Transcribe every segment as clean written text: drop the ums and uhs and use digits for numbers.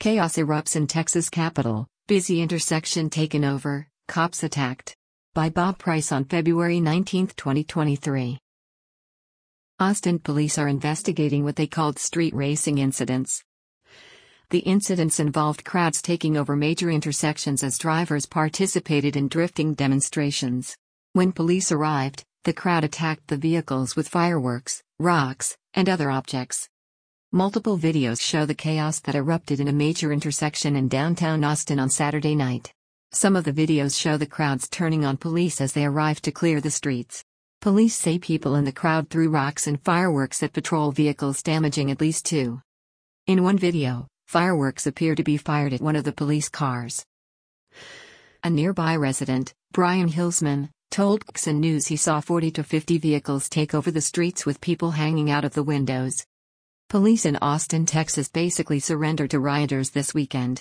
Chaos erupts in Texas Capitol, busy intersection taken over, cops attacked. By Bob Price on February 19, 2023. Austin police are investigating what they called street racing incidents. The incidents involved crowds taking over major intersections as drivers participated in drifting demonstrations. When police arrived, the crowd attacked the vehicles with fireworks, rocks, and other objects. Multiple videos show the chaos that erupted in a major intersection in downtown Austin on Saturday night. Some of the videos show the crowds turning on police as they arrive to clear the streets. Police say people in the crowd threw rocks and fireworks at patrol vehicles, damaging at least two. In one video, fireworks appear to be fired at one of the police cars. A nearby resident, Brian Hillsman, told KXAN News he saw 40 to 50 vehicles take over the streets with people hanging out of the windows. Police in Austin, Texas basically surrendered to rioters this weekend.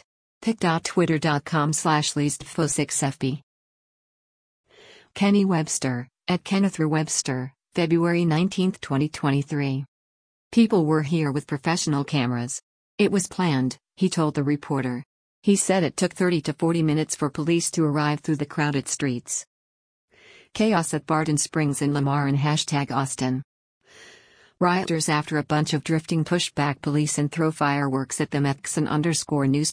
pic.twitter.com/leastfo6fb. Kenny Webster, at Kenneth Webster, February 19, 2023. People were here with professional cameras. It was planned, he told the reporter. He said it took 30 to 40 minutes for police to arrive through the crowded streets. Chaos at Barton Springs in Lamar and #Austin. Rioters after a bunch of drifting pushed back police and throw fireworks at them. KXAN_news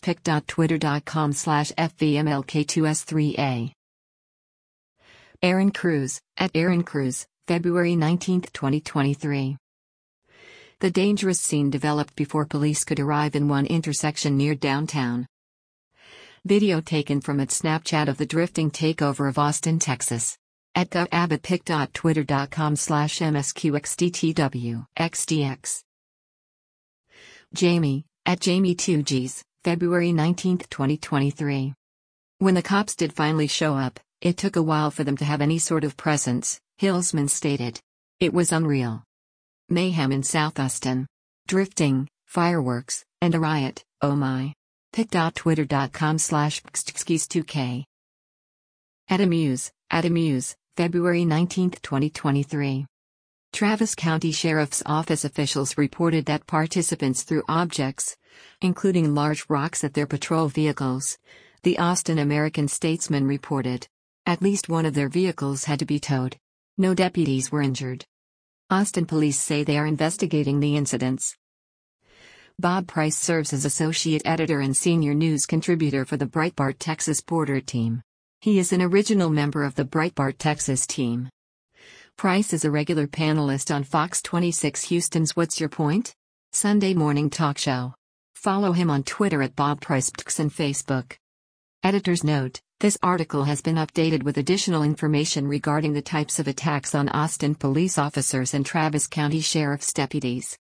pic.twitter.com/FVMLK2S3A. Aaron Cruz, at Aaron Cruz, February 19, 2023. The dangerous scene developed before police could arrive in one intersection near downtown. Video taken from its Snapchat of the drifting takeover of Austin, Texas. At GovAbbott pic.twitter.com/MSQXDTWXDX. Jamie, at Jamie2Gs, February 19, 2023. When the cops did finally show up, it took a while for them to have any sort of presence, Hillsman stated. It was unreal. Mayhem in South Austin. Drifting, fireworks, and a riot, oh my. pic.twitter.com/pxtskis2k. At Amuse, February 19, 2023. Travis County Sheriff's Office officials reported that participants threw objects, including large rocks, at their patrol vehicles. The Austin American-Statesman reported. At least one of their vehicles had to be towed. No deputies were injured. Austin police say they are investigating the incidents. Bob Price serves as associate editor and senior news contributor for the Breitbart Texas Border team. He is an original member of the Breitbart Texas team. Price is a regular panelist on Fox 26 Houston's What's Your Point? Sunday morning talk show. Follow him on Twitter at Bob Price and Facebook. Editor's note: this article has been updated with additional information regarding the types of attacks on Austin police officers and Travis County Sheriff's deputies.